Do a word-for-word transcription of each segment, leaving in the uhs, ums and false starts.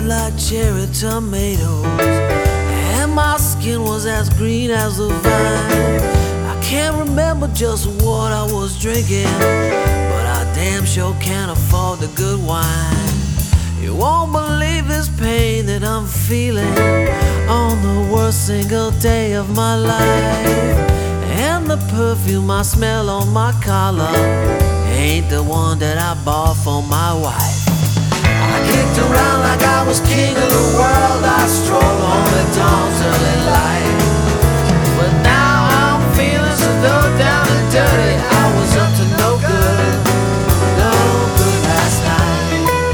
red like cherry tomatoes, and my skin was as green as the vine. I can't remember just what I was drinking, but I damn sure can't afford the good wine. You won't believe this pain that I'm feeling on the worst single day of my life. And the perfume I smell on my collar ain't the one that I bought for my wife. I kicked around like I was king of the world. I strolled home at dawn's early light, but now I'm feeling so low down and dirty. I was up to no good, no good last night.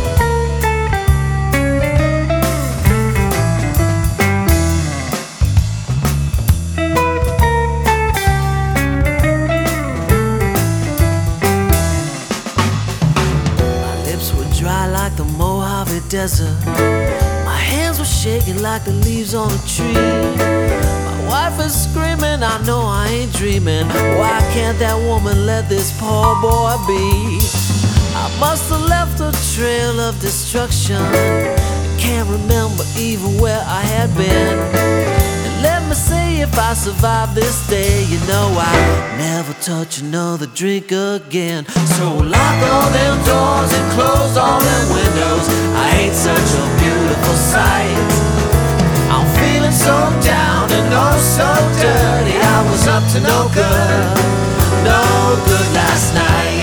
My lips were dry like the Mojave Desert. My hands were shaking like the leaves on a tree. My wife is screaming, I know I ain't dreaming. Why can't that woman let this poor boy be? I must have left a trail of destruction. Can't remember even where I had been. And let me say, if I survive this day, you know I never touch another drink again. So lock all them doors and close all them windows. I ain't such a beautiful sight. I'm feeling so down and oh so dirty. I was up to no good, no good last night.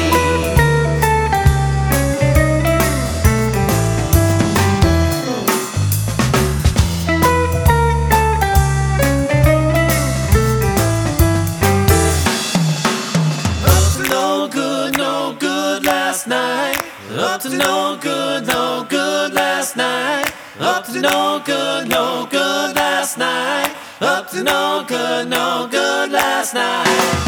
No good, no good last night. Up to no good, no good last night. Up to no good, no good last night. Up to no good, no good last night.